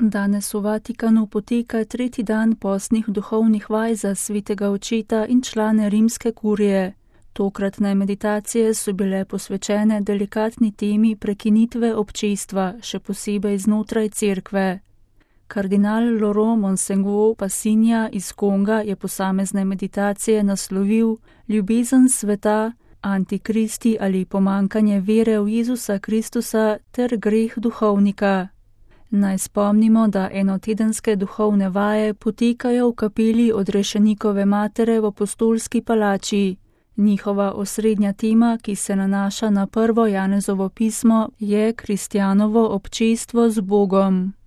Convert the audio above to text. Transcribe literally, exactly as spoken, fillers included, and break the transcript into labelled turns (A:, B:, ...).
A: Danes v Vatikanu poteka tretji dan postnih duhovnih vaj za svetega očeta in člane rimske kurije. Tokratne meditacije so bile posvečene delikatni temi prekinitve občestva, še posebej znotraj cerkve. Kardinal Laurent Monseigneur Passinja iz Konga je posamezne meditacije naslovil Ljubezen sveta, antikristi ali pomankanje vere v Jezusa Kristusa ter greh duhovnika. Naj spomnimo, da enotedenske duhovne vaje potekajo v kapeli Odrešenikove matere v Apostolski palači. Njihova osrednja tema, ki se nanaša na prvo Janezovo pismo, je kristjanovo občestvo z Bogom.